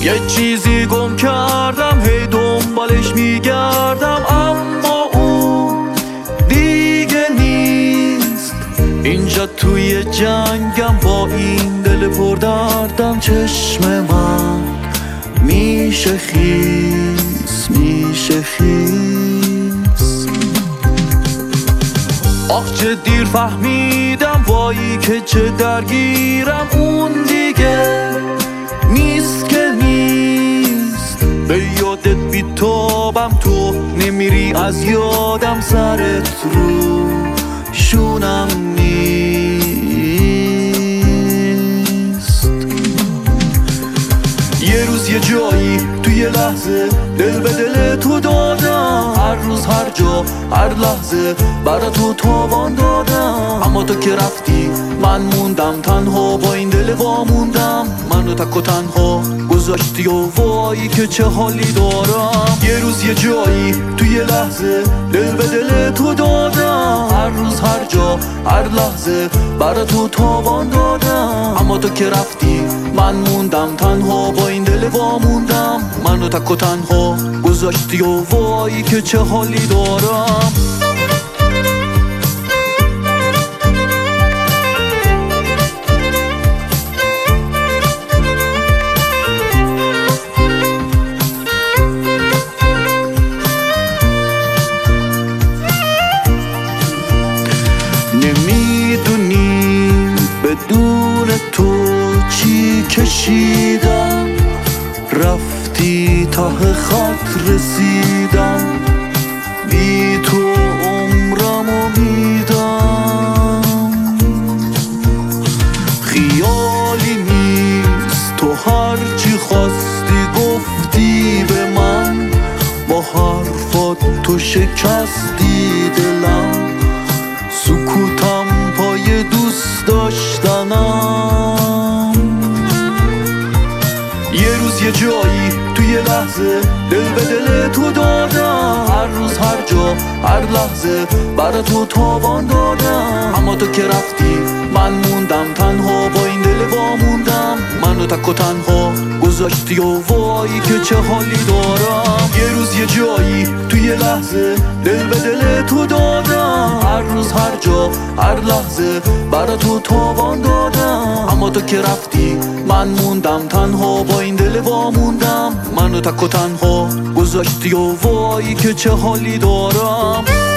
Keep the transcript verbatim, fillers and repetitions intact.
یه چیزی گم کردم، هی دنبالش میگردم، اما اون دیگه نیست. اینجا توی جنگم با این دل پردردم، چشم من میشه خیس، میشه خیس. آخ چه دیر فهمیدم، وایی که چه درگیرم، اون دیگه نیست که نیست. به یادت بیتابم، تو نمیری از یادم، سرت رو شونم نیست. یه روز یه جایی توی یه لحظه دل به دل تو دادم، هر روز هر جا هر لحظه برا تو تاوان دادم. اما تو که رفتی من موندم تنها، با این دل واموندم، منو تک و تنها گذاشتی و وایی که چه حالی دارم. یه روز یه جایی توی یه لحظه دل به دل تو دادم، هر روز هر جا هر لحظه برا تو تاوان دادم. اما تو که رفتی من موندم تنها، با این دل واموندم، منو تک و تنها گذاشتی و وایی که چه حالی دارم. نمیدونی بدون تو چی کشیدم، رفتی ته خط رسیدم، بی تو عمرمو میدم. خیالی نیست، تو هرچی خواستی گفتی به من، با حرفات تو شکستی دلم، سکوتم پای دوست داشتنم. یه روز یه جایی توی یه لحظه دل به دل تو دادم، هر روز هر جا هر لحظه برا تو تاوان دادم. اما تو که رفتی من موندم تنها، با این دل واموندم، منو تک و تنها گذاشتی و وایی که چه حالی دارم. یه روز یه جایی توی یه لحظه دل به دل تو دادم، هر روز هر جا هر لحظه برا تو تاوان دادم. اما تو که رفتی من موندم تنها، با این دل واموندم، منو تک و تنها گذاشتی و وایی که چه حالی دارم.